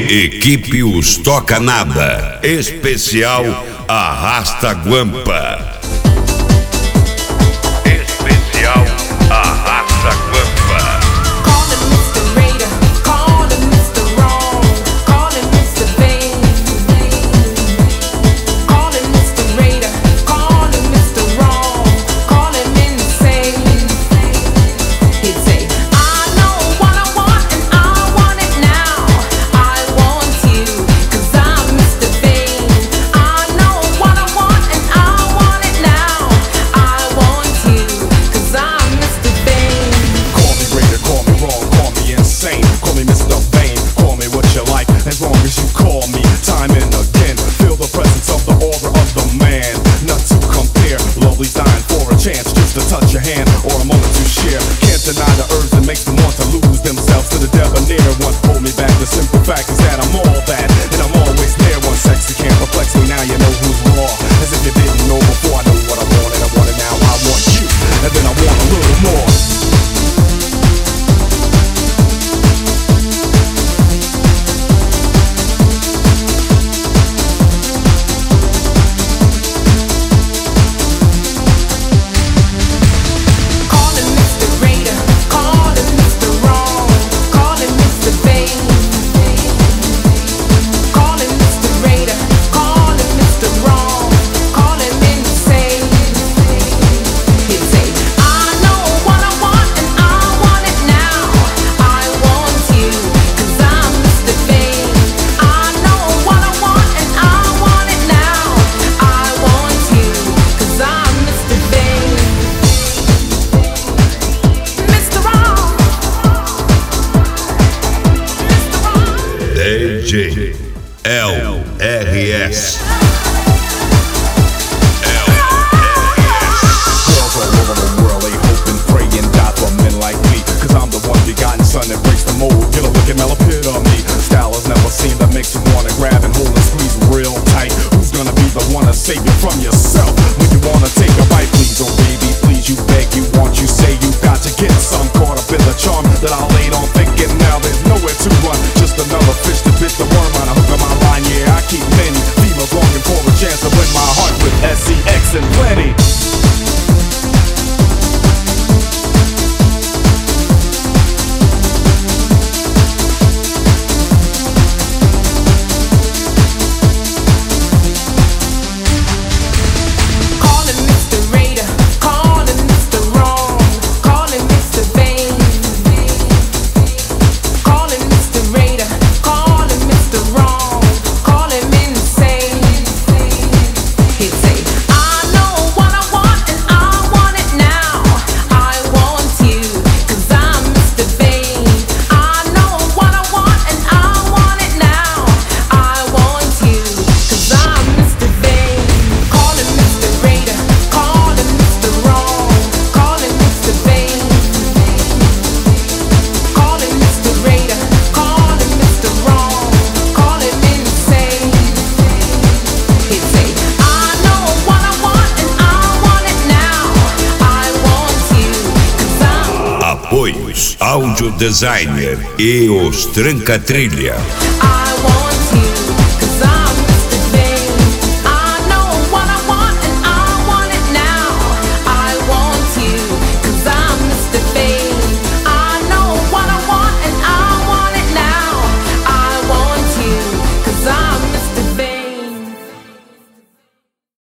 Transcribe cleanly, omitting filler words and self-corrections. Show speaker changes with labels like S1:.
S1: Equipe Os Toca Nada. Especial Arrasta Guampa. Especial Arrasta Guampa.
S2: As long as you call me time and again, feel the presence of the aura of the man. Not to compare, lovely's dying for a chance just to touch your hand or a moment to share. Can't deny the urge that makes them want to lose themselves to the debonair. Once pulled me back, the simple fact is that I'm all that, and I'm always there. One sexy can't perplex me, now you know who's raw. As if you didn't know before, I know what I want and I want it now. I want you, and then I want a little more.
S1: DJ LRS.
S2: Girls all over the world, they hope and pray and die for men like me. Cause I'm the one begotten son that breaks the mold. Get a look at Mel epitome. Style is never seen that makes you wanna grab and hold and squeeze real tight. Who's gonna be the one to save you from yourself when you wanna take a bite? Please, oh baby, please, you beg, you want, you say you got to get some. Caught up in the charm that I laid on thinking now there's nowhere to run. Just another fish to bit the worm on a hook of my line. Yeah, I keep many females longing for a chance to win my heart with SEX and plenty.
S1: Apoios Áudio Designer e os Tranca Trilha.